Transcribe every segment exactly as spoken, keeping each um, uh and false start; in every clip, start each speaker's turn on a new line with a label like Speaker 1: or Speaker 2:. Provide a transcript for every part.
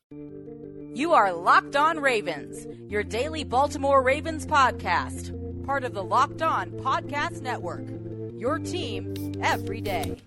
Speaker 1: You are Locked On Ravens, your daily Baltimore Ravens podcast, part of the Locked On Podcast Network, your team every day.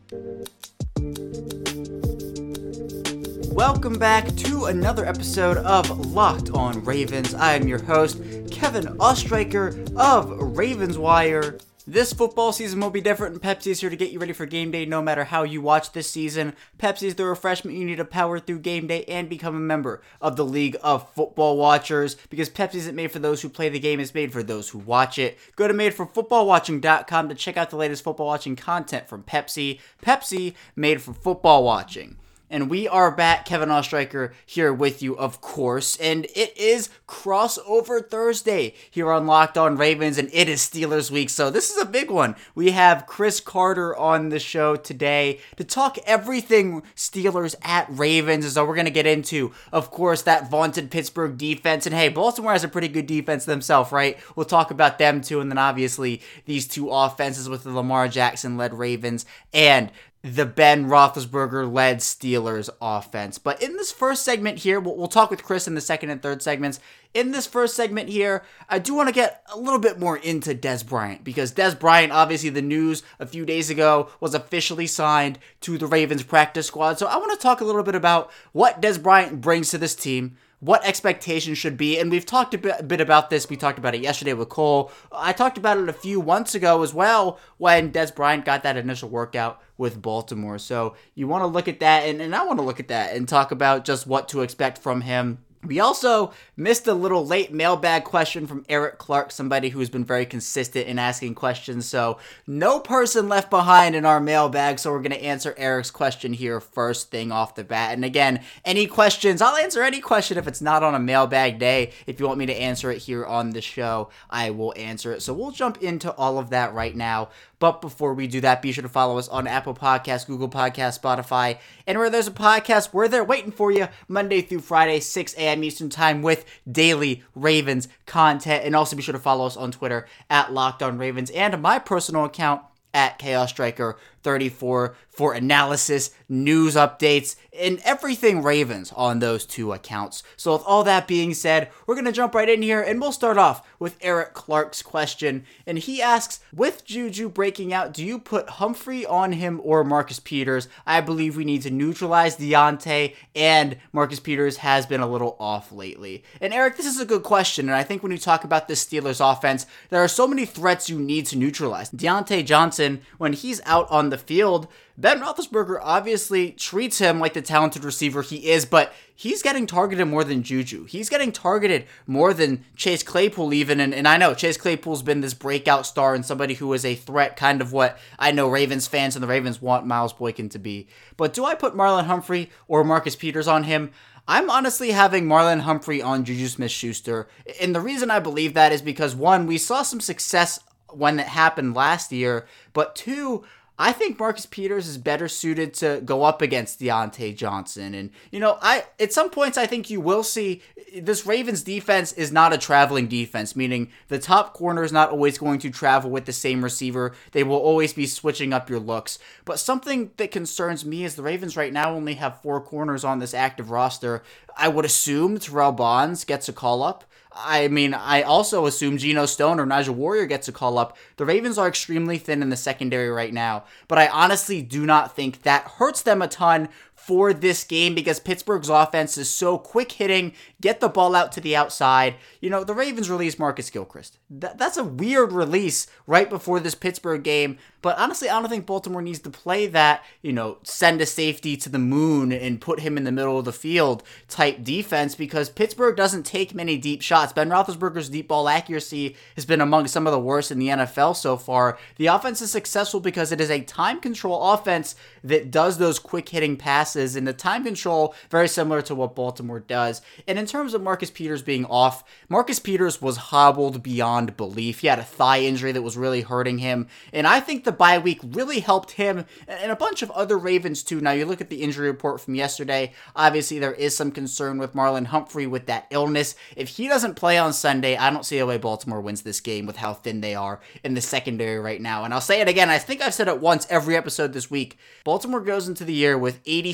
Speaker 2: Welcome back to another episode of Locked On Ravens. I am your host, Kevin Ostreicher of Ravens Wire. This football season will be different, and Pepsi is here to get you ready for game day no matter how you watch this season. Pepsi is the refreshment you need to power through game day and become a member of the League of Football Watchers, because Pepsi isn't made for those who play the game, it's made for those who watch it. Go to made for football watching dot com to check out the latest football watching content from Pepsi. Pepsi, made for football watching. And we are back, Kevin Ostreicher here with you, of course, and it is Crossover Thursday here on Locked On Ravens, and it is Steelers week, so this is a big one. We have Chris Carter on the show today to talk everything Steelers at Ravens, so we're going to get into, of course, that vaunted Pittsburgh defense, and hey, Baltimore has a pretty good defense themselves, right? We'll talk about them too, and then obviously these two offenses with the Lamar Jackson-led Ravens and the Ben Roethlisberger-led Steelers offense. But in this first segment here, we'll, we'll talk with Chris in the second and third segments. In this first segment here, I do want to get a little bit more into Dez Bryant, because Dez Bryant, obviously the news a few days ago, was officially signed to the Ravens practice squad. So I want to talk a little bit about what Dez Bryant brings to this team, what expectations should be, and we've talked a bit, a bit about this. We talked about it yesterday with Cole. I talked about it a few months ago as well when Dez Bryant got that initial workout with Baltimore. So you want to look at that, and, and I want to look at that and talk about just what to expect from him. We also missed a little late mailbag question from Eric Clark, somebody who's been very consistent in asking questions, so no person left behind in our mailbag, so we're going to answer Eric's question here first thing off the bat. And again, any questions, I'll answer any question if it's not on a mailbag day. If you want me to answer it here on the show, I will answer it. So we'll jump into all of that right now. But before we do that, be sure to follow us on Apple Podcasts, Google Podcasts, Spotify, and where there's a podcast, we're there waiting for you Monday through Friday, six a.m. Eastern Time with daily Ravens content. And also be sure to follow us on Twitter at Locked On Ravens and my personal account at Chaos Striker thirty-four for analysis, news updates, and everything Ravens on those two accounts. So with all that being said, we're going to jump right in here, and we'll start off with Eric Clark's question. And he asks, with Juju breaking out, do you put Humphrey on him or Marcus Peters? I believe we need to neutralize Deontay, and Marcus Peters has been a little off lately. And Eric, this is a good question, and I think when you talk about this Steelers offense, there are so many threats you need to neutralize. Deontay Johnson, when he's out on the field, Ben Roethlisberger obviously treats him like the talented receiver he is, but he's getting targeted more than Juju. He's getting targeted more than Chase Claypool even, and, and I know Chase Claypool's been this breakout star and somebody who is a threat, kind of what I know Ravens fans and the Ravens want Miles Boykin to be. But do I put Marlon Humphrey or Marcus Peters on him? I'm honestly having Marlon Humphrey on Juju Smith-Schuster, and the reason I believe that is because, one, we saw some success when it happened last year, but two, I think Marcus Peters is better suited to go up against Deontay Johnson. And, you know, I at some points I think you will see this Ravens defense is not a traveling defense, meaning the top corner is not always going to travel with the same receiver. They will always be switching up your looks. But something that concerns me is the Ravens right now only have four corners on this active roster. I would assume Terrell Bonds gets a call up. I mean, I also assume Geno Stone or Nigel Warrior gets a call up. The Ravens are extremely thin in the secondary right now, but I honestly do not think that hurts them a ton for this game because Pittsburgh's offense is so quick hitting, get the ball out to the outside. You know, the Ravens released Marcus Gilchrist. That, that's a weird release right before this Pittsburgh game, but honestly, I don't think Baltimore needs to play that, you know, send a safety to the moon and put him in the middle of the field type defense because Pittsburgh doesn't take many deep shots. Ben Roethlisberger's deep ball accuracy has been among some of the worst in the N F L so far. The offense is successful because it is a time control offense that does those quick hitting passes, and the time control very similar to what Baltimore does. And in terms of Marcus Peters being off, Marcus Peters was hobbled beyond belief. He had a thigh injury that was really hurting him, and I think the bye week really helped him and a bunch of other Ravens too. Now you look at the injury report from yesterday, obviously there is some concern with Marlon Humphrey with that illness. If he doesn't play on Sunday, I don't see a way Baltimore wins this game with how thin they are in the secondary right now. And I'll say it again, I think I've said it once every episode this week. Baltimore goes into the year with eighty-six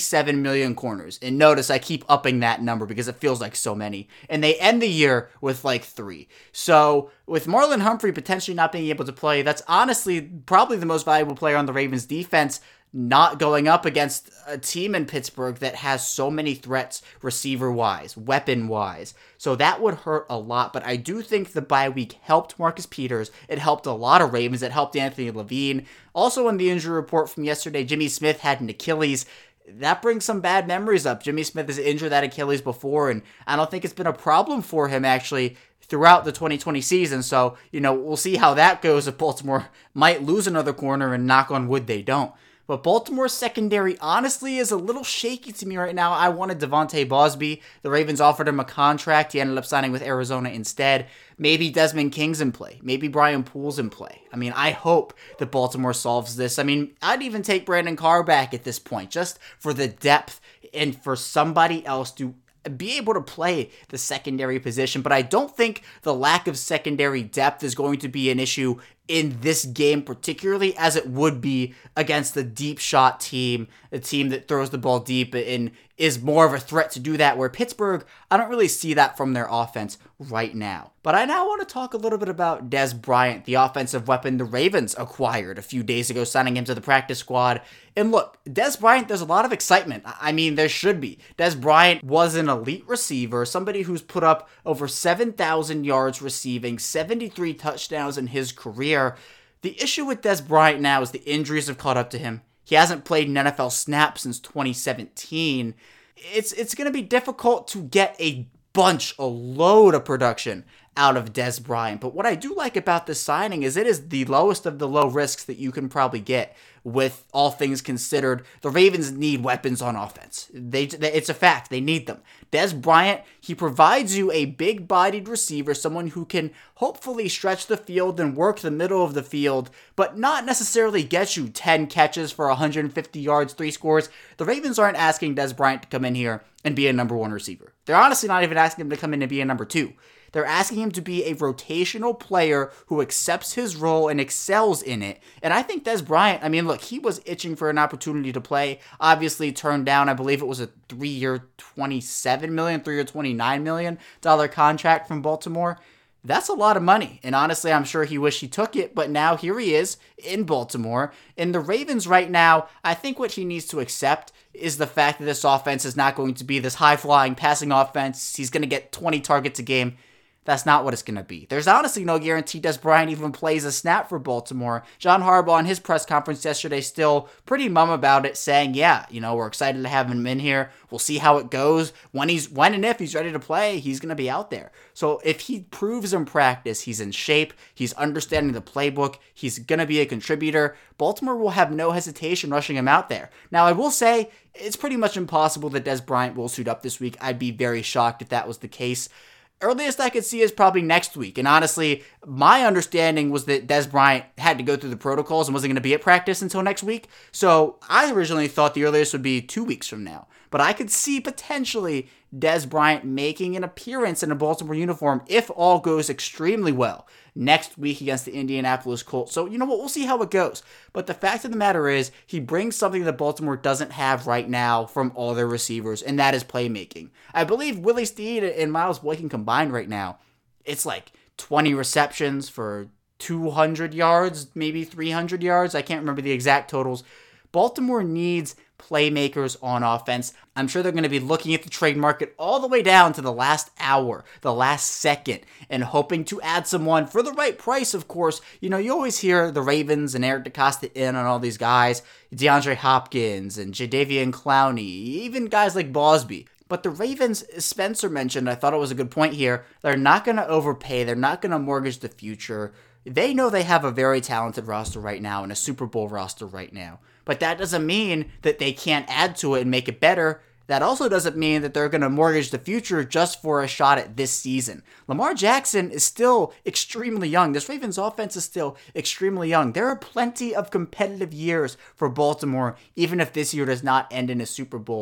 Speaker 2: twenty-seven million corners. And notice I keep upping that number because it feels like so many. And they end the year with like three. So with Marlon Humphrey potentially not being able to play, that's honestly probably the most valuable player on the Ravens defense, not going up against a team in Pittsburgh that has so many threats receiver-wise, weapon-wise. So that would hurt a lot, but I do think the bye week helped Marcus Peters. It helped a lot of Ravens. It helped Anthony Levine. Also in the injury report from yesterday, Jimmy Smith had an Achilles. That brings some bad memories up. Jimmy Smith has injured that Achilles before, and I don't think it's been a problem for him, actually, throughout the twenty twenty season. So, you know, we'll see how that goes if Baltimore might lose another corner, and knock on wood they don't. But Baltimore's secondary, honestly, is a little shaky to me right now. I wanted Devontae Bosby. The Ravens offered him a contract. He ended up signing with Arizona instead. Maybe Desmond King's in play. Maybe Brian Poole's in play. I mean, I hope that Baltimore solves this. I mean, I'd even take Brandon Carr back at this point, just for the depth and for somebody else to be able to play the secondary position. But I don't think the lack of secondary depth is going to be an issue in this game, particularly as it would be against the deep shot team, a team that throws the ball deep and is more of a threat to do that, where Pittsburgh, I don't really see that from their offense right now. But I now want to talk a little bit about Dez Bryant, the offensive weapon the Ravens acquired a few days ago, signing him to the practice squad. And look, Dez Bryant, there's a lot of excitement. I mean, there should be. Dez Bryant was an elite receiver, somebody who's put up over seven thousand yards receiving, seventy-three touchdowns in his career. The issue with Dez Bryant now is the injuries have caught up to him. He hasn't played an N F L snap since twenty seventeen. It's it's going to be difficult to get a bunch, a load of production out of Dez Bryant. But what I do like about this signing is it is the lowest of the low risks that you can probably get. With all things considered, the Ravens need weapons on offense. They, it's a fact. They need them. Dez Bryant, he provides you a big-bodied receiver, someone who can hopefully stretch the field and work the middle of the field, but not necessarily get you ten catches for one hundred fifty yards, three scores. The Ravens aren't asking Dez Bryant to come in here and be a number one receiver. They're honestly not even asking him to come in and be a number two. They're asking him to be a rotational player who accepts his role and excels in it. And I think Dez Bryant, I mean, look, he was itching for an opportunity to play. Obviously turned down, I believe it was a three-year, twenty-seven million dollars, three-year, twenty-nine million dollars contract from Baltimore. That's a lot of money. And honestly, I'm sure he wished he took it, but now here he is in Baltimore. And the Ravens right now, I think what he needs to accept is the fact that this offense is not going to be this high-flying passing offense. He's going to get twenty targets a game. That's not what it's going to be. There's honestly no guarantee Dez Bryant even plays a snap for Baltimore. John Harbaugh in his press conference yesterday still pretty mum about it, saying, yeah, you know, we're excited to have him in here. We'll see how it goes. When he's when and if he's ready to play, he's going to be out there. So if he proves in practice he's in shape, he's understanding the playbook, he's going to be a contributor, Baltimore will have no hesitation rushing him out there. Now, I will say, it's pretty much impossible that Dez Bryant will suit up this week. I'd be very shocked if that was the case. Earliest I could see is probably next week. And honestly, my understanding was that Dez Bryant had to go through the protocols and wasn't going to be at practice until next week. So I originally thought the earliest would be two weeks from now. But I could see potentially Dez Bryant making an appearance in a Baltimore uniform if all goes extremely well next week against the Indianapolis Colts. So, you know what? We'll see how it goes. But the fact of the matter is, he brings something that Baltimore doesn't have right now from all their receivers, and that is playmaking. I believe Willie Snead and Miles Boykin combined right now, it's like twenty receptions for two hundred yards, maybe three hundred yards. I can't remember the exact totals. Baltimore needs playmakers on offense. I'm sure they're going to be looking at the trade market all the way down to the last hour, the last second, and hoping to add someone for the right price, of course. You know, you always hear the Ravens and Eric DeCosta in on all these guys, DeAndre Hopkins and Jadeveon Clowney, even guys like Bosby. But the Ravens, Spencer mentioned, I thought it was a good point here, they're not going to overpay. They're not going to mortgage the future. They know they have a very talented roster right now and a Super Bowl roster right now. But that doesn't mean that they can't add to it and make it better. That also doesn't mean that they're going to mortgage the future just for a shot at this season. Lamar Jackson is still extremely young. This Ravens offense is still extremely young. There are plenty of competitive years for Baltimore, even if this year does not end in a Super Bowl.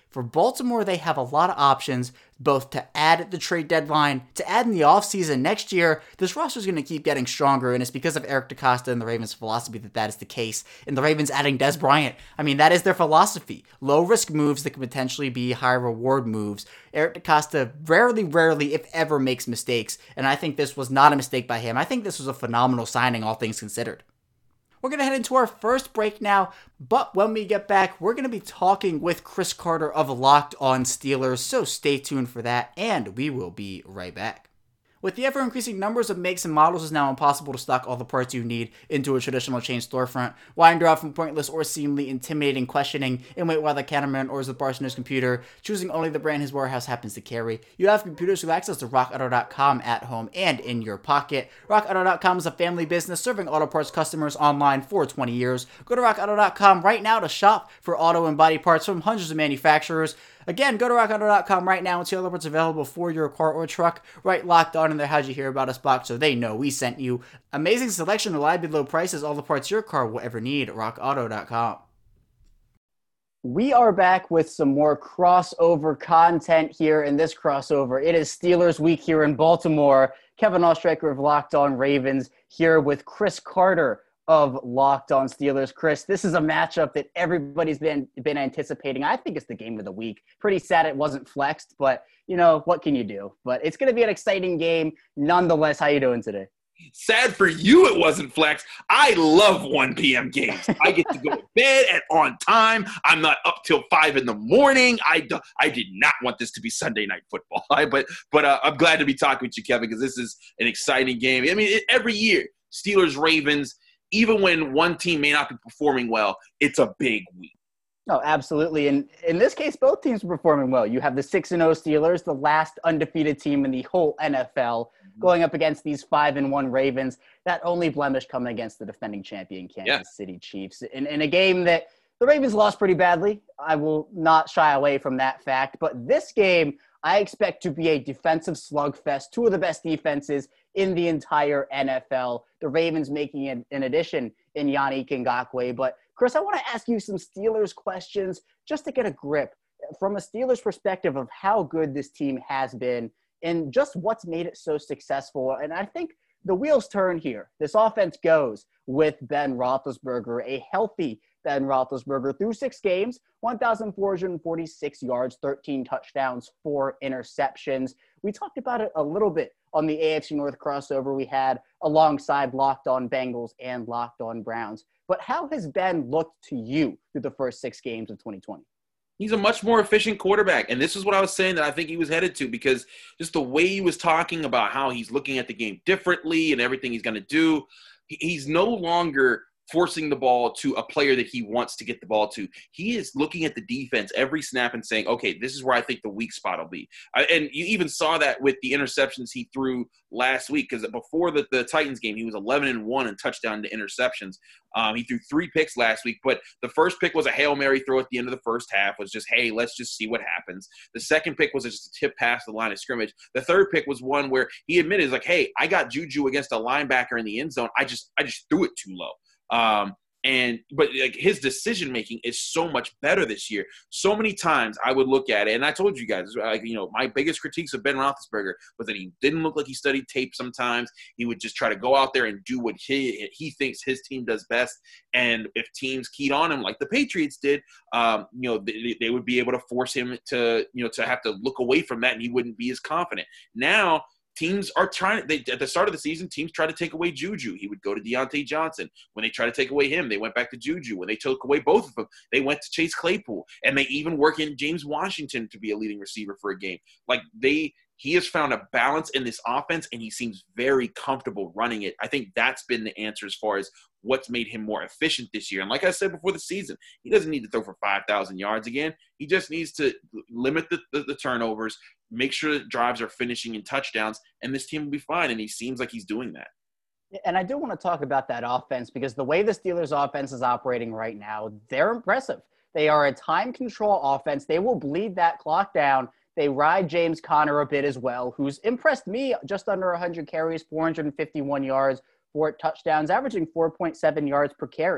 Speaker 2: For Baltimore, they have a lot of options, both to add at the trade deadline, to add in the offseason next year. This roster is going to keep getting stronger, and it's because of Eric DeCosta and the Ravens' philosophy that that is the case. And the Ravens adding Dez Bryant, I mean, that is their philosophy. Low-risk moves that could potentially be high-reward moves. Eric DeCosta rarely, rarely, if ever, makes mistakes, and I think this was not a mistake by him. I think this was a phenomenal signing, all things considered. We're going to head into our first break now, but when we get back, we're going to be talking with Chris Carter of Locked On Steelers, so stay tuned for that, and we will be right back. With the ever-increasing numbers of makes and models, it's now impossible to stock all the parts you need into a traditional chain storefront. Wander out from pointless or seemingly intimidating questioning and wait while the cameraman orders the parts in his computer, choosing only the brand his warehouse happens to carry. You have computers with access to rock auto dot com at home and in your pocket. rock auto dot com is a family business serving auto parts customers online for twenty years. Go to rock auto dot com right now to shop for auto and body parts from hundreds of manufacturers. Again, go to rock auto dot com right now and see all the parts available for your car or truck. Right Locked On in their How'd You Hear About Us box so they know we sent you. Amazing selection, reliably low prices, all the parts your car will ever need. rock auto dot com. We are back with some more crossover content here in this crossover. It is Steelers week here in Baltimore. Kevin Ostreicher of Locked On Ravens here with Chris Carter of Locked On Steelers. Chris, this is a matchup that everybody's been been anticipating. I think it's the game of the week. Pretty sad it wasn't flexed, but, you know, what can you do? But it's going to be an exciting game nonetheless. How you doing today?
Speaker 3: Sad for you it wasn't flexed. I love one p.m. games. I get to go to bed at on time. I'm not up till five in the morning. I, do, I did not want this to be Sunday night football. but but uh, I'm glad to be talking with you, Kevin, because this is an exciting game. I mean, it, every year, Steelers-Ravens, even when one team may not be performing well, it's a big week.
Speaker 2: No, absolutely. And in this case, both teams are performing well. You have the six and oh Steelers, the last undefeated team in the whole N F L, going up against these five and one Ravens. That only blemish coming against the defending champion Kansas yeah. City Chiefs. In, in a game that the Ravens lost pretty badly. I will not shy away from that fact. But this game, I expect to be a defensive slugfest. Two of the best defenses in the entire N F L. The Ravens making an, an addition in Yannick Ngakoue. But, Chris, I want to ask you some Steelers questions just to get a grip from a Steelers perspective of how good this team has been and just what's made it so successful. And I think the wheels turn here. This offense goes with Ben Roethlisberger, a healthy Ben Roethlisberger through six games, one thousand four hundred forty-six yards, thirteen touchdowns, four interceptions. We talked about it a little bit on the A F C North crossover we had alongside Locked On Bengals and Locked On Browns. But how has Ben looked to you through the first six games of twenty twenty?
Speaker 3: He's a much more efficient quarterback. And this is what I was saying that I think he was headed to, because just the way he was talking about how he's looking at the game differently and everything he's going to do, he's no longer forcing the ball to a player that he wants to get the ball to. He is looking at the defense every snap and saying, okay, this is where I think the weak spot will be. I, and you even saw that with the interceptions he threw last week, because before the, the Titans game, he was eleven and one in touchdown to interceptions. Um, he threw three picks last week, but the first pick was a Hail Mary throw at the end of the first half, was just, hey, let's just see what happens. The second pick was just a tip pass to the line of scrimmage. The third pick was one where he admitted, like, hey, I got Juju against a linebacker in the end zone. I just I just threw it too low. Um, and, but like his decision making is so much better this year. So many times I would look at it, and I told you guys, like, you know, my biggest critiques of Ben Roethlisberger was that he didn't look like he studied tape sometimes. He would just try to go out there and do what he, he thinks his team does best. And if teams keyed on him like the Patriots did, um, you know, they, they would be able to force him to, you know, to have to look away from that, and he wouldn't be as confident. Now, teams are trying – they at the start of the season, teams tried to take away Juju. He would go to Deontay Johnson. When they tried to take away him, they went back to Juju. When they took away both of them, they went to Chase Claypool. And they even work in James Washington to be a leading receiver for a game. Like, they – he has found a balance in this offense, and he seems very comfortable running it. I think that's been the answer as far as what's made him more efficient this year. And like I said before the season, he doesn't need to throw for five thousand yards again. He just needs to limit the, the, the turnovers, make sure that drives are finishing in touchdowns, and this team will be fine. And he seems like he's doing that.
Speaker 2: And I do want to talk about that offense, because the way the Steelers offense is operating right now, they're impressive. They are a time control offense. They will bleed that clock down. They ride James Conner a bit as well, who's impressed me, just under one hundred carries, four hundred fifty-one yards, four touchdowns, averaging four point seven yards per carry.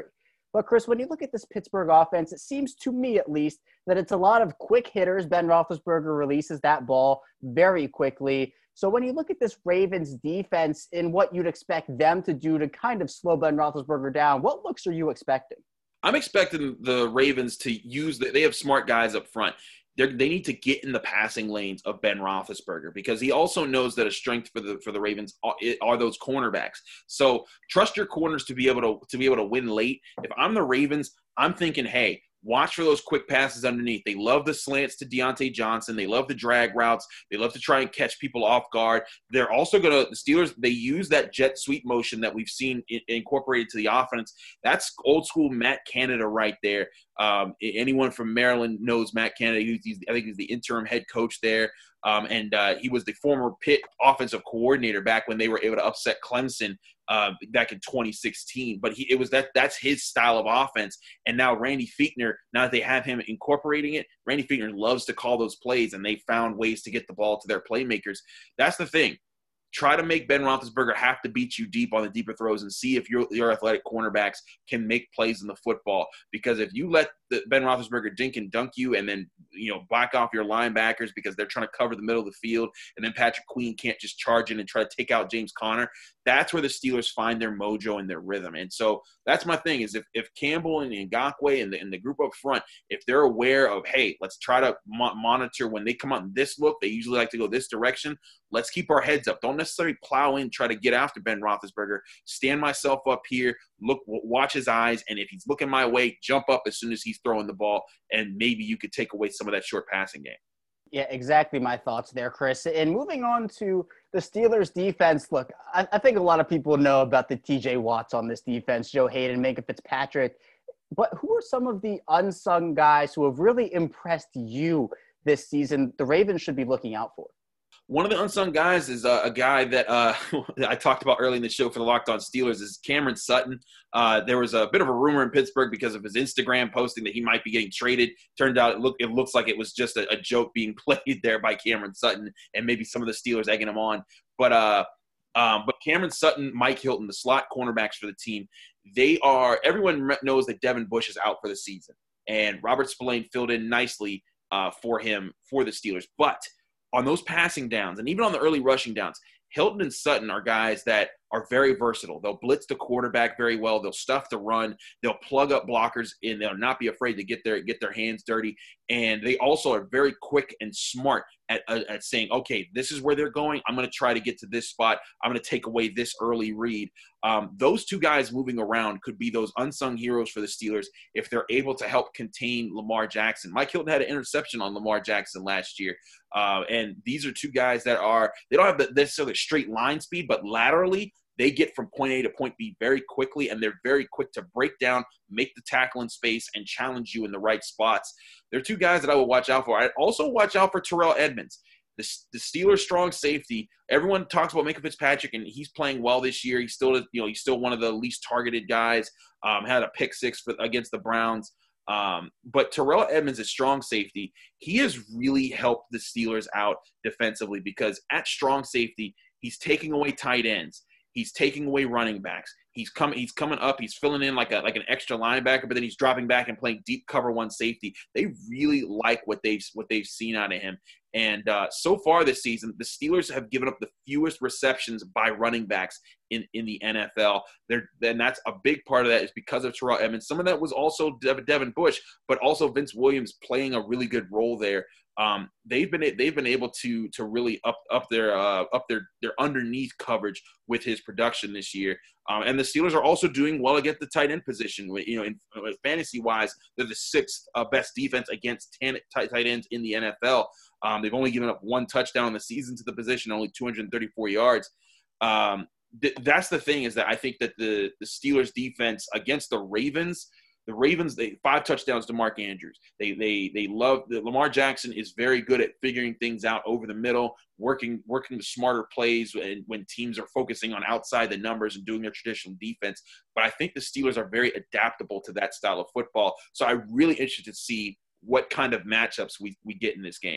Speaker 2: But, Chris, when you look at this Pittsburgh offense, it seems to me at least that it's a lot of quick hitters. Ben Roethlisberger releases that ball very quickly. So when you look at this Ravens defense and what you'd expect them to do to kind of slow Ben Roethlisberger down, what looks are you expecting?
Speaker 3: I'm expecting the Ravens to use the, – they have smart guys up front. They're, they need to get in the passing lanes of Ben Roethlisberger because he also knows that a strength for the for the Ravens are, are those cornerbacks. So trust your corners to be able to to be able to win late. If I'm the Ravens, I'm thinking, hey, watch for those quick passes underneath. They love the slants to Deontay Johnson. They love the drag routes. They love to try and catch people off guard. They're also going to – the Steelers, they use that jet sweep motion that we've seen in, incorporated to the offense. That's old school Matt Canada right there. Um, anyone from Maryland knows Matt Canada. He's, he's, I think he's the interim head coach there. Um, and uh, he was the former Pitt offensive coordinator back when they were able to upset Clemson uh, back in twenty sixteen. But he, it was that that's his style of offense. And now Randy Fichtner, now that they have him incorporating it, Randy Fichtner loves to call those plays, and they found ways to get the ball to their playmakers. That's the thing. Try to make Ben Roethlisberger have to beat you deep on the deeper throws and see if your, your athletic cornerbacks can make plays in the football. Because if you let the, Ben Roethlisberger dink and dunk you and then, you know, back off your linebackers because they're trying to cover the middle of the field, and then Patrick Queen can't just charge in and try to take out James Conner, that's where the Steelers find their mojo and their rhythm. And so that's my thing is if, if Campbell and Ngakoue and the, and the group up front, if they're aware of, hey, let's try to mo- monitor when they come out in this look, they usually like to go this direction. Let's keep our heads up. Don't necessarily plow in, try to get after Ben Roethlisberger. Stand myself up here, look, watch his eyes, and if he's looking my way, jump up as soon as he's throwing the ball, and maybe you could take away some of that short passing game.
Speaker 2: Yeah, exactly my thoughts there, Chris. And moving on to the Steelers defense, look, I, I think a lot of people know about the T J Watts on this defense, Joe Hayden, Minkah Fitzpatrick. But who are some of the unsung guys who have really impressed you this season the Ravens should be looking out for?
Speaker 3: One of the unsung guys is uh, a guy that uh, I talked about early in the show for the Locked On Steelers is Cameron Sutton. Uh, there was a bit of a rumor in Pittsburgh because of his Instagram posting that he might be getting traded. Turned out it, look, it looks like it was just a, a joke being played there by Cameron Sutton and maybe some of the Steelers egging him on. But uh, um, but Cameron Sutton, Mike Hilton, the slot cornerbacks for the team, they are – everyone knows that Devin Bush is out for the season. And Robert Spillane filled in nicely uh, for him for the Steelers. But – on those passing downs and even on the early rushing downs, Hilton and Sutton are guys that are very versatile. They'll blitz the quarterback very well. They'll stuff the run. They'll plug up blockers, and they'll not be afraid to get their get their hands dirty. And they also are very quick and smart at, uh, at saying, okay, this is where they're going. I'm going to try to get to this spot. I'm going to take away this early read. Um, those two guys moving around could be those unsung heroes for the Steelers if they're able to help contain Lamar Jackson. Mike Hilton had an interception on Lamar Jackson last year. Uh, and these are two guys that are – they don't have the necessarily straight line speed, but laterally – they get from point A to point B very quickly, and they're very quick to break down, make the tackle in space, and challenge you in the right spots. They're two guys that I will watch out for. I'd also watch out for Terrell Edmunds, the, the Steelers' strong safety. Everyone talks about Minkah Fitzpatrick, and he's playing well this year. He's still, you know, he's still one of the least targeted guys. Um, had a pick six for, against the Browns. Um, but Terrell Edmunds is strong safety. He has really helped the Steelers out defensively because at strong safety, he's taking away tight ends. He's taking away running backs. He's coming. He's coming up. He's filling in like a like an extra linebacker, but then he's dropping back and playing deep cover one safety. They really like what they've what they've seen out of him. And uh, so far this season, the Steelers have given up the fewest receptions by running backs in, in the N F L. They're, and that's a big part of that is because of Terrell Edmunds. Some of that was also Dev, Devin Bush, but also Vince Williams playing a really good role there. Um, they've been they've been able to to really up up their uh, up their their underneath coverage with his production this year. Um, and the Steelers are also doing well against the tight end position. You know, in, in fantasy wise, they're the sixth uh, best defense against ten, tight, tight ends in the N F L. Um, they've only given up one touchdown in the season to the position, only two hundred thirty-four yards. Um, th- that's the thing is that I think that the the Steelers defense against the Ravens. The Ravens, they five touchdowns to Mark Andrews. They they they love the, Lamar Jackson is very good at figuring things out over the middle, working working the smarter plays when, when teams are focusing on outside the numbers and doing their traditional defense. But I think the Steelers are very adaptable to that style of football. So I'm really interested to see what kind of matchups we, we get in this game.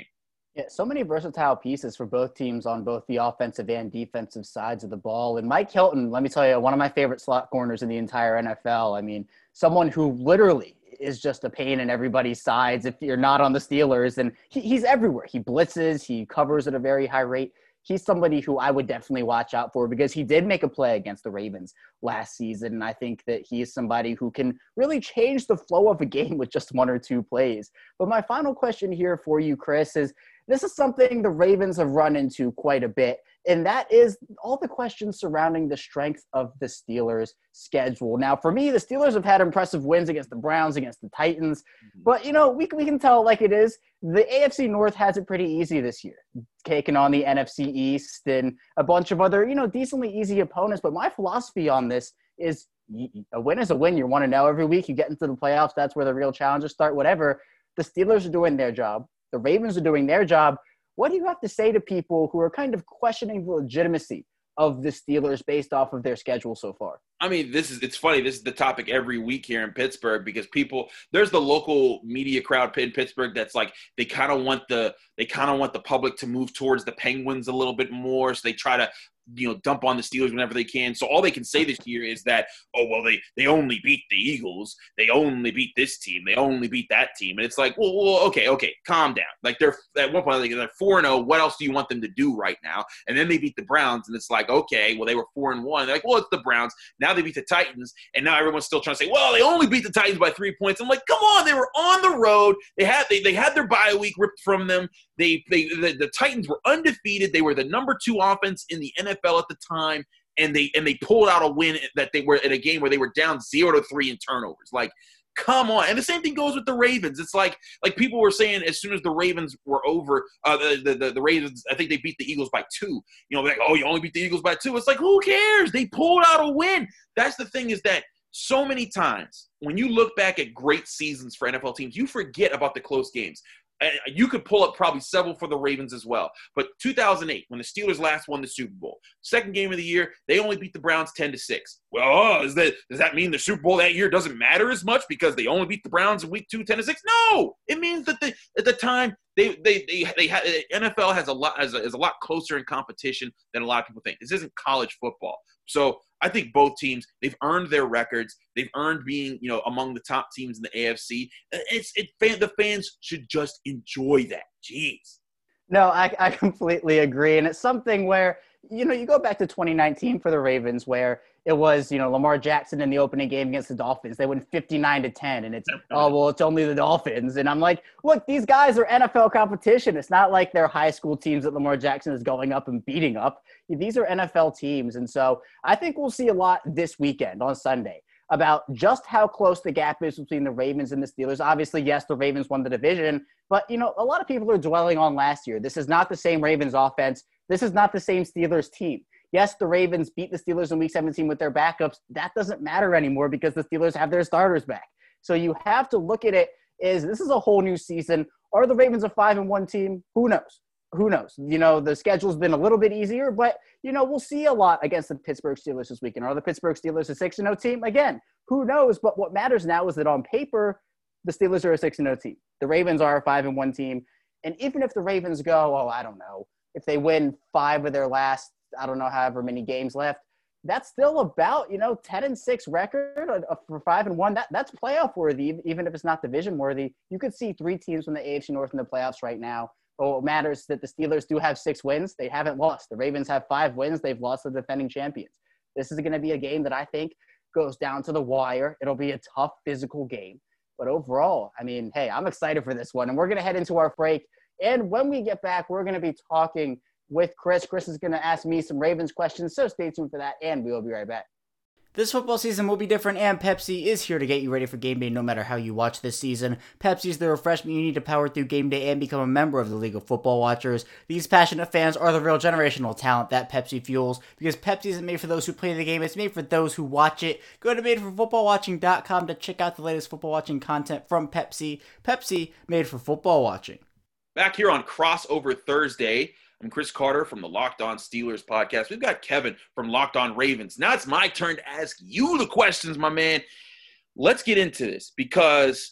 Speaker 4: Yeah, so many versatile pieces for both teams on both the offensive and defensive sides of the ball. And Mike Hilton, let me tell you, one of my favorite slot corners in the entire N F L. I mean, someone who literally is just a pain in everybody's sides if you're not on the Steelers. And he, he's everywhere. He blitzes. He covers at a very high rate. He's somebody who I would definitely watch out for because he did make a play against the Ravens last season. And I think that he is somebody who can really change the flow of a game with just one or two plays. But my final question here for you, Chris, is this is something the Ravens have run into quite a bit, and that is all the questions surrounding the strength of the Steelers' schedule. Now, for me, the Steelers have had impressive wins against the Browns, against the Titans, but, you know, we, we can tell like it is. The A F C North has it pretty easy this year, taking on the N F C East and a bunch of other, you know, decently easy opponents. But my philosophy on this is a win is a win. You want to know every week you get into the playoffs. That's where the real challenges start, whatever. The Steelers are doing their job. The Ravens are doing their job. What do you have to say to people who are kind of questioning the legitimacy of the Steelers based off of their schedule so far?
Speaker 3: I mean, this is, it's funny. This is the topic every week here in Pittsburgh because people, there's the local media crowd in Pittsburgh that's like, they kind of want the, they kind of want the public to move towards the Penguins a little bit more. So they try to, you know, dump on the Steelers whenever they can. So all they can say this year is that, oh, well, they, they only beat the Eagles. They only beat this team. They only beat that team. And it's like, well, well okay, okay, calm down. Like they're at one point, like, they're four and oh. What else do you want them to do right now? And then they beat the Browns. And it's like, okay, well, they were four and one. They're like, well, it's the Browns. Now they beat the Titans. And now everyone's still trying to say, well, they only beat the Titans by three points. I'm like, come on, they were on the road. They had, they, they had their bye week ripped from them. They, they, the, the Titans were undefeated. They were the number two offense in the N F L at the time, and they and they pulled out a win that they were in a game where they were down zero to three in turnovers. Like, come on! And the same thing goes with the Ravens. It's like like people were saying as soon as the Ravens were over, uh, the, the the Ravens, I think they beat the Eagles by two. You know, like, oh, you only beat the Eagles by two. It's like, who cares? They pulled out a win. That's the thing, is that so many times when you look back at great seasons for N F L teams, you forget about the close games. You could pull up probably several for the Ravens as well. But two thousand eight, when the Steelers last won the Super Bowl, second game of the year, they only beat the Browns ten to six. Well, oh, is that, does that mean the Super Bowl that year doesn't matter as much because they only beat the Browns in week two, ten to six? No, it means that the, at the time they they they they had, the N F L has a lot has a, is a lot closer in competition than a lot of people think. This isn't college football, so I think both teams, they've earned their records. They've earned being, you know, among the top teams in the A F C. It's it. The fans should just enjoy that. Jeez.
Speaker 4: No, I, I completely agree. And it's something where, you know, you go back to twenty nineteen for the Ravens where it was, you know, Lamar Jackson in the opening game against the Dolphins. They win fifty-nine to ten, and it's, oh, well, it's only the Dolphins. And I'm like, look, these guys are N F L competition. It's not like they're high school teams that Lamar Jackson is going up and beating up. These are N F L teams. And so I think we'll see a lot this weekend on Sunday about just how close the gap is between the Ravens and the Steelers. Obviously, yes, the Ravens won the division, but, you know, a lot of people are dwelling on last year. This is not the same Ravens offense. This is not the same Steelers team. Yes, the Ravens beat the Steelers in week seventeen with their backups. That doesn't matter anymore because the Steelers have their starters back. So you have to look at it as this is a whole new season. Are the Ravens a five and one team? Who knows? Who knows? You know, the schedule's been a little bit easier, but, you know, we'll see a lot against the Pittsburgh Steelers this weekend. Are the Pittsburgh Steelers a six and oh team? Again, who knows? But what matters now is that on paper, the Steelers are a six and oh team. The Ravens are a five and one team. And even if the Ravens go, oh, I don't know, if they win five of their last, I don't know, however many games left, that's still about, you know, ten and six record for five and one. That that's playoff worthy, even if it's not division worthy. You could see three teams from the A F C North in the playoffs right now. But what matters is that the Steelers do have six wins. They haven't lost. The Ravens have five wins. They've lost the defending champions. This is going to be a game that I think goes down to the wire. It'll be a tough physical game. But overall, I mean, hey, I'm excited for this one. And we're going to head into our break. And when we get back, we're going to be talking with Chris. Chris is going to ask me some Ravens questions. So stay tuned for that. And we will be right back.
Speaker 2: This football season will be different, and Pepsi is here to get you ready for game day no matter how you watch this season. Pepsi is the refreshment you need to power through game day and become a member of the League of Football Watchers. These passionate fans are the real generational talent that Pepsi fuels, because Pepsi isn't made for those who play the game, it's made for those who watch it. Go to made for football watching dot com to check out the latest football watching content from Pepsi. Pepsi, made for football watching.
Speaker 3: Back here on Crossover Thursday, I'm Chris Carter from the Locked On Steelers podcast. We've got Kevin from Locked On Ravens. Now it's my turn to ask you the questions, my man. Let's get into this because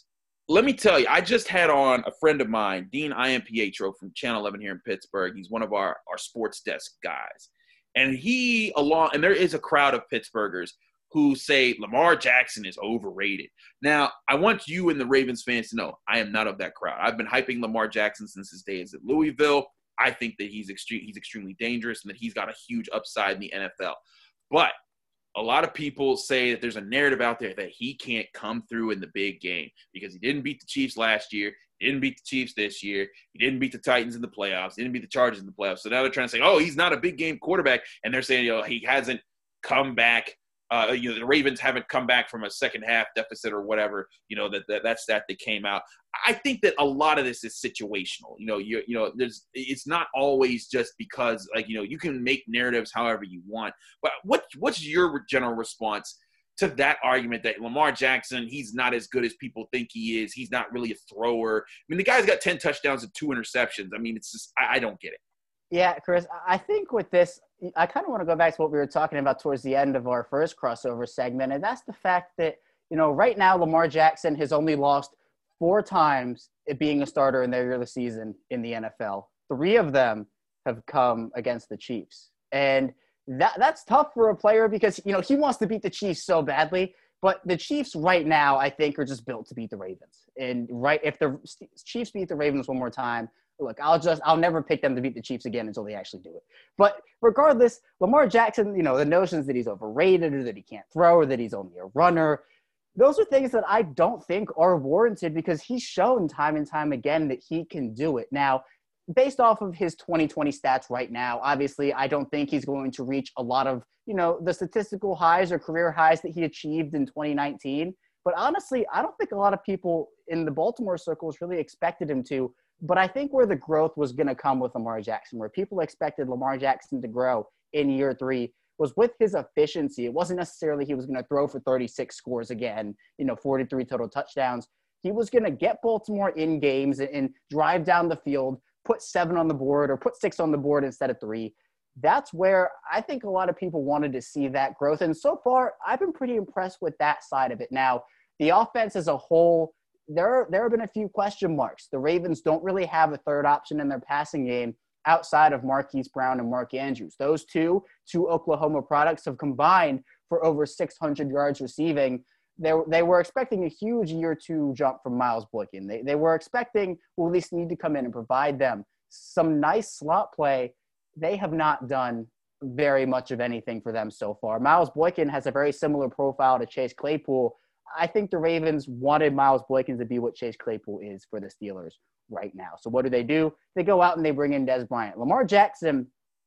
Speaker 3: let me tell you, I just had on a friend of mine, Dean Iampietro from Channel eleven here in Pittsburgh. He's one of our, our sports desk guys. And he, along, and there is a crowd of Pittsburghers who say Lamar Jackson is overrated. Now, I want you and the Ravens fans to know I am not of that crowd. I've been hyping Lamar Jackson since his days at Louisville. I think that he's extreme, he's extremely dangerous and that he's got a huge upside in the N F L. But a lot of people say that there's a narrative out there that he can't come through in the big game because he didn't beat the Chiefs last year. He didn't beat the Chiefs this year. He didn't beat the Titans in the playoffs. He didn't beat the Chargers in the playoffs. So now they're trying to say, oh, he's not a big game quarterback. And they're saying, you know, he hasn't come back. Uh, you know, the Ravens haven't come back from a second half deficit or whatever, you know, that, that that's that they came out. I think that a lot of this is situational. You know, you you know, there's it's not always just because, like, you know, you can make narratives however you want. But what what's your general response to that argument that Lamar Jackson, he's not as good as people think he is. He's not really a thrower. I mean, the guy's got ten touchdowns and two interceptions. I mean, it's just I, I don't get it.
Speaker 4: Yeah, Chris, I think with this, I kind of want to go back to what we were talking about towards the end of our first crossover segment, and that's the fact that, you know, right now Lamar Jackson has only lost four times at being a starter in their regular season in the N F L. Three of them have come against the Chiefs. And that that's tough for a player because, you know, he wants to beat the Chiefs so badly, but the Chiefs right now, I think, are just built to beat the Ravens. And right, if the Chiefs beat the Ravens one more time, look, I'll just, I'll never pick them to beat the Chiefs again until they actually do it. But regardless, Lamar Jackson, you know, the notions that he's overrated or that he can't throw or that he's only a runner, those are things that I don't think are warranted because he's shown time and time again that he can do it. Now, based off of his twenty twenty stats right now, obviously, I don't think he's going to reach a lot of, you know, the statistical highs or career highs that he achieved in twenty nineteen. But honestly, I don't think a lot of people in the Baltimore circles really expected him to. But I think where the growth was going to come with Lamar Jackson, where people expected Lamar Jackson to grow in year three, was with his efficiency. It wasn't necessarily he was going to throw for thirty-six scores again, you know, forty-three total touchdowns. He was going to get Baltimore in games and, and drive down the field, put seven on the board or put six on the board instead of three. That's where I think a lot of people wanted to see that growth. And so far, I've been pretty impressed with that side of it. Now, the offense as a whole, There, there have been a few question marks. The Ravens don't really have a third option in their passing game outside of Marquise Brown and Mark Andrews. Those two, two Oklahoma products, have combined for over six hundred yards receiving. They, they were expecting a huge year two jump from Miles Boykin. They, they were expecting Will Levis need to come in and provide them some nice slot play. They have not done very much of anything for them so far. Miles Boykin has a very similar profile to Chase Claypool. I think the Ravens wanted Miles Boykin to be what Chase Claypool is for the Steelers right now. So what do they do? They go out and they bring in Dez Bryant. Lamar Jackson,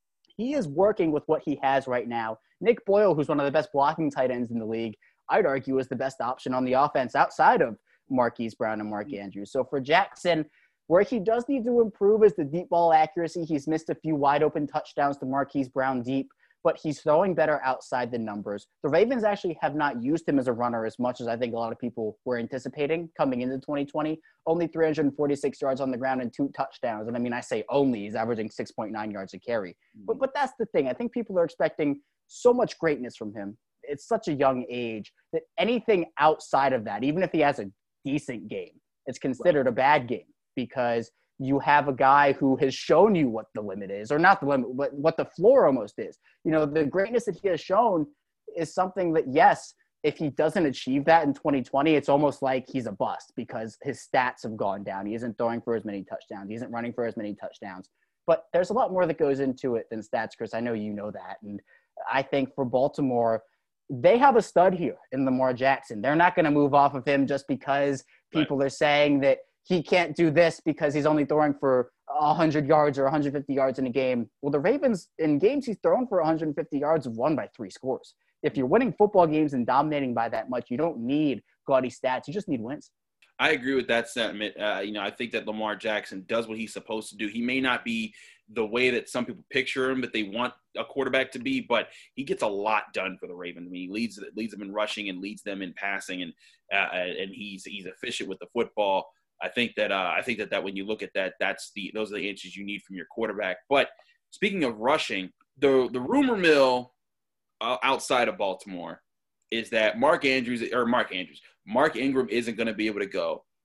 Speaker 4: he is working with what he has right now. Nick Boyle, who's one of the best blocking tight ends in the league, I'd argue is the best option on the offense outside of Marquise Brown and Mark Andrews. So for Jackson, where he does need to improve is the deep ball accuracy. He's missed a few wide open touchdowns to Marquise Brown deep, but he's throwing better outside the numbers. The Ravens actually have not used him as a runner as much as I think a lot of people were anticipating coming into twenty twenty. Only three hundred forty-six yards on the ground and two touchdowns. And I mean, I say only, he's averaging six point nine yards a carry. Mm-hmm. But, but that's the thing. I think people are expecting so much greatness from him. It's such a young age that anything outside of that, even if he has a decent game, it's considered right. a bad game because you have a guy who has shown you what the limit is, or not the limit, but what the floor almost is. You know, the greatness that he has shown is something that, yes, if he doesn't achieve that in twenty twenty, it's almost like he's a bust because his stats have gone down. He isn't throwing for as many touchdowns. He isn't running for as many touchdowns. But there's a lot more that goes into it than stats, Chris. I know you know that. And I think for Baltimore, they have a stud here in Lamar Jackson. They're not going to move off of him just because people right. are saying that he can't do this because he's only throwing for one hundred yards or one hundred fifty yards in a game. Well, the Ravens, in games he's thrown for one hundred fifty yards, have won by three scores. If you're winning football games and dominating by that much, you don't need gaudy stats. You just need wins.
Speaker 3: I agree with that sentiment. Uh, you know, I think that Lamar Jackson does what he's supposed to do. He may not be the way that some people picture him, that they want a quarterback to be, but he gets a lot done for the Ravens. I mean, he leads leads them in rushing and leads them in passing, and uh, and he's he's efficient with the football. I think that uh, I think that, that when you look at that, that's the those are the inches you need from your quarterback. But speaking of rushing, the the rumor mill uh, outside of Baltimore is that Mark Andrews or Mark Andrews, Mark Ingram isn't going to be able to go.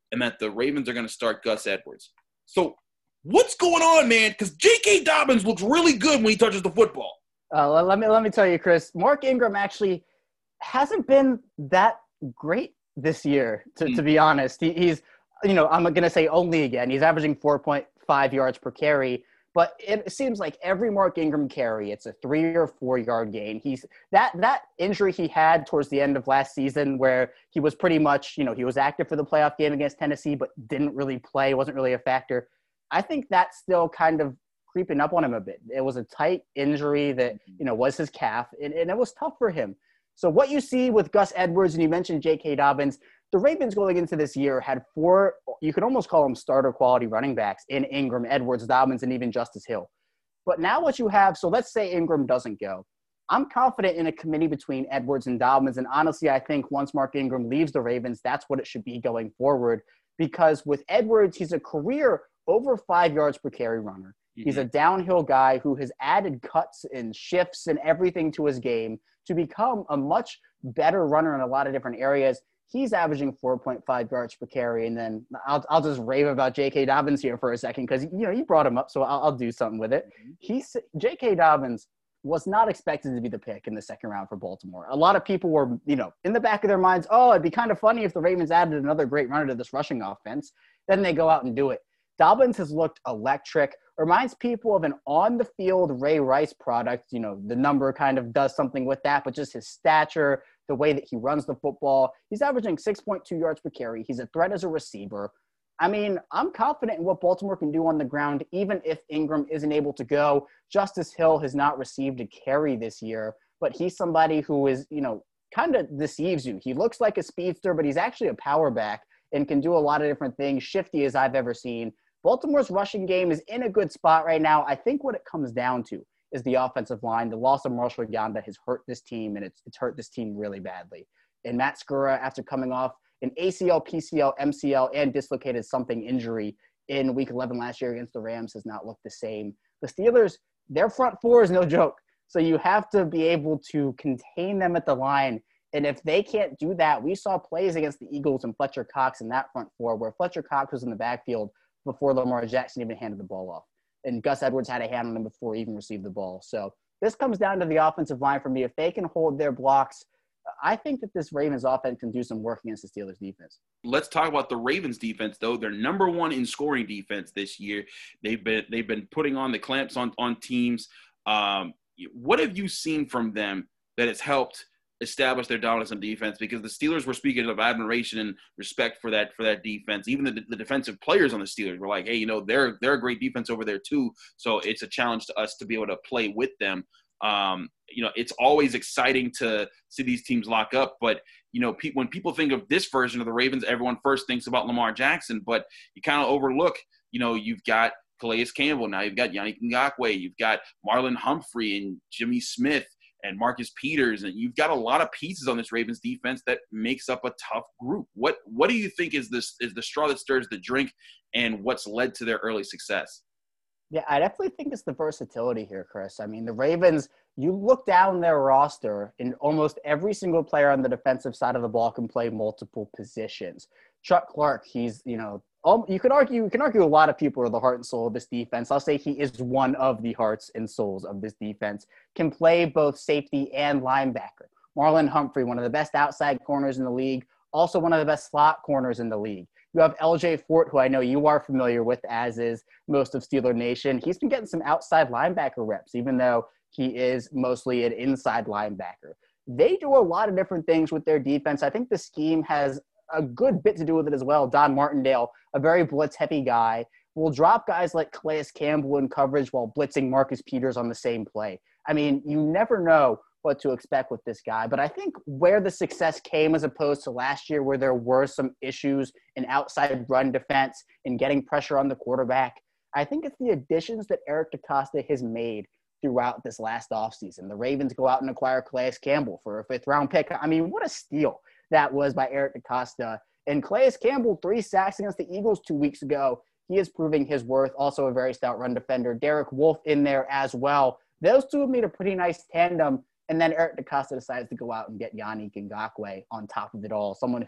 Speaker 3: and that the Ravens are going to start Gus Edwards. So what's going on, man? Because J K. Dobbins looks really good when he touches the football.
Speaker 4: Uh, let me let me tell you, Chris. Mark Ingram actually hasn't been that great this year, to, mm. to be honest. He, he's, you know, I'm going to say only again. He's averaging four point five yards per carry, but it seems like every Mark Ingram carry, it's a three or four yard gain. He's that that injury he had towards the end of last season, where he was pretty much, you know, he was active for the playoff game against Tennessee, but didn't really play, wasn't really a factor. I think that's still kind of creeping up on him a bit. It was a tight injury that, you know, was his calf, and, and it was tough for him. So what you see with Gus Edwards, and you mentioned J K. Dobbins, the Ravens going into this year had four, you could almost call them starter quality running backs in Ingram, Edwards, Dobbins, and even Justice Hill. But now what you have, so let's say Ingram doesn't go. I'm confident in a committee between Edwards and Dobbins, and honestly, I think once Mark Ingram leaves the Ravens, that's what it should be going forward, because with Edwards, he's a career over five yards per carry runner. He's a downhill guy who has added cuts and shifts and everything to his game to become a much better runner in a lot of different areas. He's averaging four point five yards per carry. And then I'll, I'll just rave about J K. Dobbins here for a second because, you know, you brought him up, so I'll, I'll do something with it. He's J K. Dobbins was not expected to be the pick in the second round for Baltimore. A lot of people were, you know, in the back of their minds, oh, it'd be kind of funny if the Ravens added another great runner to this rushing offense. Then they go out and do it. Dobbins has looked electric, reminds people of an on-the-field Ray Rice product. You know, the number kind of does something with that, but just his stature, the way that he runs the football. He's averaging six point two yards per carry. He's a threat as a receiver. I mean, I'm confident in what Baltimore can do on the ground, even if Ingram isn't able to go. Justice Hill has not received a carry this year, but he's somebody who is, you know, kind of deceives you. He looks like a speedster, but he's actually a power back and can do a lot of different things, shifty as I've ever seen. Baltimore's rushing game is in a good spot right now. I think what it comes down to is the offensive line. The loss of Marshall Yanda has hurt this team, and it's, it's hurt this team really badly. And Matt Skura, after coming off an A C L, P C L, M C L, and dislocated something injury in week eleven last year against the Rams, has not looked the same. The Steelers, their front four is no joke. So you have to be able to contain them at the line. And if they can't do that, we saw plays against the Eagles and Fletcher Cox in that front four where Fletcher Cox was in the backfield before Lamar Jackson even handed the ball off. And Gus Edwards had a hand on him before he even received the ball. So this comes down to the offensive line for me. If they can hold their blocks, I think that this Ravens offense can do some work against the Steelers defense.
Speaker 3: Let's talk about the Ravens defense, though. They're number one in scoring defense this year. They've been they've been putting on the clamps on, on teams. Um, what have you seen from them that has helped establish their dominance on defense? Because the Steelers were speaking of admiration and respect for that for that defense. Even the, the defensive players on the Steelers were like, hey, you know, they're they're a great defense over there too. So it's a challenge to us to be able to play with them. Um, you know, it's always exciting to see these teams lock up. But, you know, pe- when people think of this version of the Ravens, everyone first thinks about Lamar Jackson. But you kind of overlook, you know, you've got Calais Campbell. Now you've got Yannick Ngakoue. You've got Marlon Humphrey and Jimmy Smith and Marcus Peters, and you've got a lot of pieces on this Ravens defense that makes up a tough group. What what do you think is this is the straw that stirs the drink, and what's led to their early success?
Speaker 4: Yeah, I definitely think it's the versatility here, Chris. I mean, the Ravens, you look down their roster, and almost every single player on the defensive side of the ball can play multiple positions. Chuck Clark, he's, you know, um, you could argue, you can argue a lot of people are the heart and soul of this defense. I'll say he is one of the hearts and souls of this defense, can play both safety and linebacker. Marlon Humphrey, one of the best outside corners in the league, also one of the best slot corners in the league. You have L J Fort, who I know you are familiar with, as is most of Steeler Nation. He's been getting some outside linebacker reps, even though he is mostly an inside linebacker. They do a lot of different things with their defense. I think the scheme has a good bit to do with it as well. Don Martindale, a very blitz-heavy guy, will drop guys like Calais Campbell in coverage while blitzing Marcus Peters on the same play. I mean, you never know what to expect with this guy. But I think where the success came as opposed to last year where there were some issues in outside run defense and getting pressure on the quarterback, I think it's the additions that Eric DeCosta has made throughout this last offseason. The Ravens go out and acquire Calais Campbell for a fifth-round pick. I mean, what a steal that was by Eric DeCosta. And Calais Campbell, three sacks against the Eagles two weeks ago. He is proving his worth. Also a very stout run defender. Derek Wolfe in there as well. Those two have made a pretty nice tandem. And then Eric DeCosta decides to go out and get Yannick Ngakoue on top of it all, someone who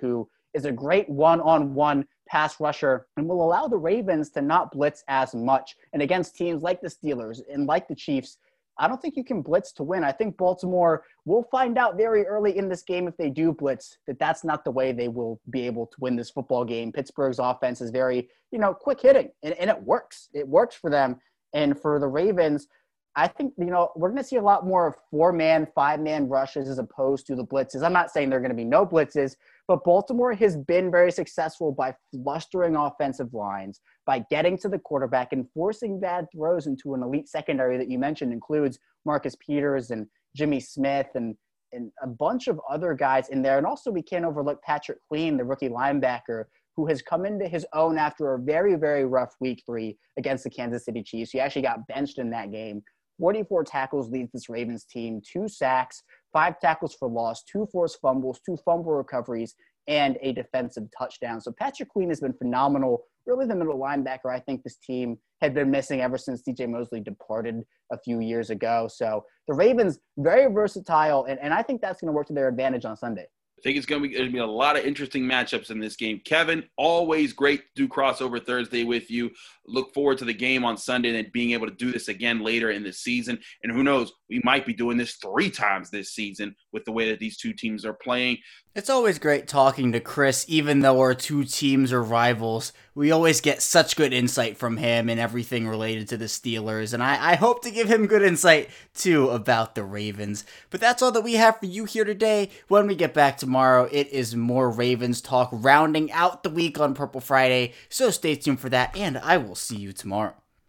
Speaker 4: is a great one-on-one pass rusher and will allow the Ravens to not blitz as much. And against teams like the Steelers and like the Chiefs, I don't think you can blitz to win. I think Baltimore will find out very early in this game if they do blitz that that's not the way they will be able to win this football game. Pittsburgh's offense is very, you know, quick hitting, and, and it works. It works for them. And for the Ravens, I think, you know, we're going to see a lot more of four-man, five-man rushes as opposed to the blitzes. I'm not saying there are going to be no blitzes, but Baltimore has been very successful by flustering offensive lines, by getting to the quarterback and forcing bad throws into an elite secondary that you mentioned includes Marcus Peters and Jimmy Smith and, and a bunch of other guys in there. And also we can't overlook Patrick Queen, the rookie linebacker, who has come into his own after a very, very rough week three against the Kansas City Chiefs. He actually got benched in that game. forty-four tackles leads this Ravens team, two sacks, five tackles for loss, two forced fumbles, two fumble recoveries, and a defensive touchdown. So Patrick Queen has been phenomenal. Really the middle linebacker I think this team had been missing ever since C J Mosley departed a few years ago. So the Ravens, very versatile, and, and I think that's going to work to their advantage on Sunday.
Speaker 3: I think it's going to be, going to be a lot of interesting matchups in this game. Kevin, always great to do crossover Thursday with you. Look forward to the game on Sunday and being able to do this again later in the season. And who knows, we might be doing this three times this season with the way that these two teams are playing.
Speaker 2: It's always great talking to Chris, even though our two teams are rivals. We always get such good insight from him and everything related to the Steelers, and I, I hope to give him good insight, too, about the Ravens. But that's all that we have for you here today. When we get back tomorrow, it is more Ravens talk rounding out the week on Purple Friday, so stay tuned for that, and I will see you tomorrow.